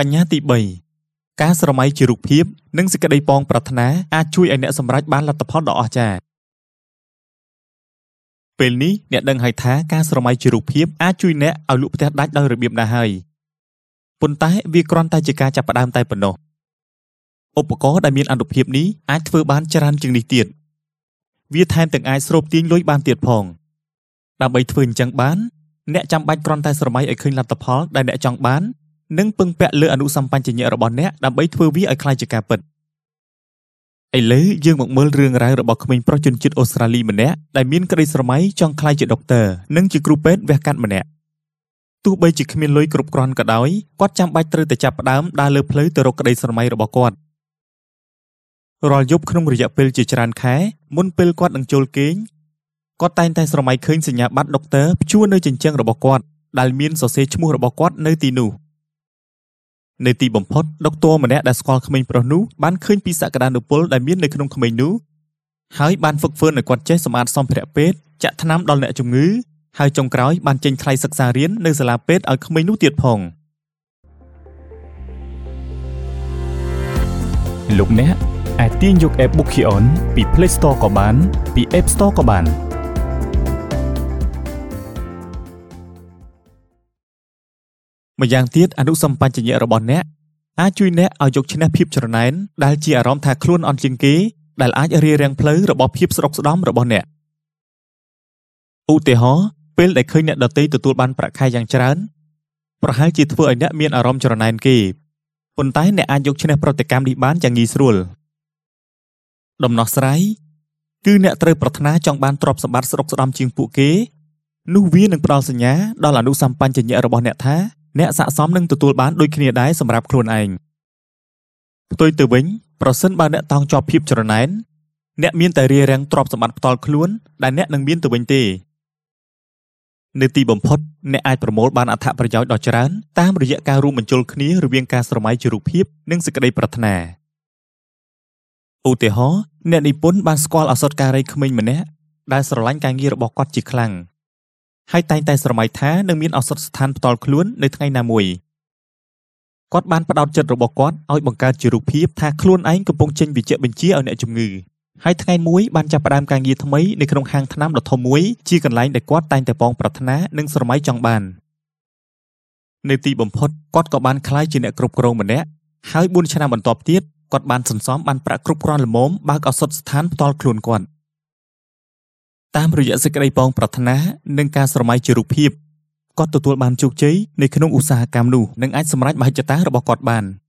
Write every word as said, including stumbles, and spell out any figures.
បញ្ញត្តិទីបីការស្រមៃជារូបភាពនិងសេចក្តីប៉ងប្រាថ្នាអាចជួយឲ្យអ្នកសម្រេចបានលទ្ធផលដ៏អស្ចារ្យពេលនេះអ្នកដឹងហើយថាការស្រមៃជារូបភាពអាចជួយអ្នកឲ្យលក់ផ្ទះដាច់ដោយរបៀបណាហើយប៉ុន្តែវាគ្រាន់តែជាការចាប់ផ្ដើមតែប៉ុណ្ណោះឧបករណ៍ដែលមានអានុភាពនេះអាចធ្វើបានច្រើនជាងនេះទៀតវាថែមទាំងអាចស្រូបទាញលុយបានទៀតផងដើម្បីធ្វើអញ្ចឹងបានអ្នកចាំបាច់គ្រាន់តែស្រមៃឲ្យឃើញលទ្ធផលដែលអ្នកចង់បាននិងពឹងពាក់លើអនុសម្បញ្ញញ្ញៈរបស់អ្នកដើម្បីធ្វើវាឲ្យក្លាយជាការពិតឥឡូវយើងមកមើលរឿងរ៉ាវរបស់ក្មេងប្រុសជនជាតិអូស្ត្រាលីម្នាក់ដែលមានក្តីស្រមៃចង់ក្លាយជាដុកទ័រនិងជាគ្រូពេទ្យវះកាត់ម្នាក់ទោះបីជាគ្មានលុយគ្រប់គ្រាន់ក៏ដោយគាត់ចាំបាច់ត្រូវតែចាប់ផ្ដើមដើរលើផ្លូវទៅរកក្តីស្រមៃរបស់គាត់រាល់យប់ក្នុងរយៈពេលជាច្រើនខែមុនពេលគាត់នឹងចូលគេងគាត់តែងតែស្រមៃឃើញសញ្ញាបត្រដុកទ័រព្យួរនៅជញ្ជាំងរបស់គាត់ដែលមានសរសេរឈ្មោះរបស់គាត់នៅទីនោះនៅទីបំផុតដុកទ័រម្នាក់ដែលស្គាល់ក្មេងប្រុសនោះបានឃើញពីសក្តានុពលដែលមាននៅក្នុងក្មេងនោះហើយបានហ្វឹកហ្វឺនឲ្យគាត់ចេះសម្អាតសម្ភារៈពេទ្យចាក់ថ្នាំដល់អ្នកជំងឺហើយចុងក្រោយបានចេញថ្លៃសិក្សារៀននៅសាលាពេទ្យឲ្យក្មេងនោះទៀតផងលោកអ្នកអាចទាញយក app Bookion ពី Play Store ក៏បានពី App Store ក៏បានម្យ៉ាងទៀតអនុសម្បញ្ញញ្ញៈរបស់អ្នកអាចជួយអ្នកឲ្យយកឈ្នះភាពច្រណែនដែលជាអារម្មណ៍ថាខ្លួនអន់ជាងគេដែលអាចរារាំងផ្លូវរបស់ភាពស្រុកស្ដំរបស់អ្នកឧទាហរណ៍ពេលដែលឃើញអ្នកដទៃទទួលបានប្រាក់ខែយ៉ាងច្រើនប្រហែលជាធ្វើឲ្យអ្នកមានអារម្មណ៍ច្រណែនគេប៉ុន្តែអ្នកអាចយកឈ្នះប្រតិកម្មនេះបានយ៉ាងងាយស្រួលដំណោះស្រាយគឺអ្នកត្រូវប្រាថ្នាចង់បានទ្រព្យសម្បត្តិស្រុកស្ដំជាងពួកគេនោះវានឹងផ្ដល់សញ្ញាដល់អនុសម្បញ្ញញ្ញៈរបស់អ្នកថាអ្នកស័ក្តិសមនឹងទទួលបានដូចគ្នាដែរសម្រាប់ខ្លួនឯងផ្ទុយទៅវិញប្រសិនបើអ្នកតោងជាប់ភាពច្រណែនអ្នកមានតែរារាំងទ្រព្យសម្បត្តិផ្ទាល់ខ្លួនដែលអ្នកនឹងមានទៅវិញទេនៅទីបំផុតអ្នកអាចប្រមូលបានអត្ថប្រយោជន៍ដ៏ច្រើនតាមរយៈការរួមបញ្ចូលគ្នារវាងការស្រមៃជារូបភាពនិងសេចក្តីប្រាថ្នាឧទាហរណ៍អ្នកនិពន្ធបានស្គាល់ឱសថការីក្មេងម្នាក់ដែលស្រឡាញ់ការងាររបស់គាត់ជាខ្លាំងហើយតែងតែស្រមៃថានឹងមានឱសថស្ថានផ្ទាល់ខ្លួននៅថ្ងៃណាមួយគាត់បានផ្ដោតចិត្តរបស់គាត់ឲ្យបង្កើតជារូបភាពថាខ្លួនឯងកំពុងចេញវិជ្ជបញ្ជាឲ្យអ្នកជំងឺហើយថ្ងៃមួយបានចាប់ផ្ដើមការងារថ្មីនៅក្នុងហាងថ្នាំដ៏ធំមួយជាកន្លែងដែលគាត់តែងតែប៉ងប្រាថ្នានិងស្រមៃចង់បាននៅទីបំផុតគាត់ក៏បានក្លាយជាអ្នកគ្រប់គ្រងម្នាក់ហើយបួនឆ្នាំបន្ទាប់ទៀតគាត់បានសន្សំបានប្រាក់គ្រប់គ្រាន់ល្មមបើកឱសថស្ថានផ្ទាល់ខ្លួនគាត់តាមរយៈសេចក្តីប៉ងប្រាថ្នានិងការស្រមៃជារូបភាពគាត់ទទួលបានជោគជ័យនៅក្នុងឧស្សាហកម្មនោះនិងអាចសម្រេចមហិច្ឆតារបស់គាត់បាន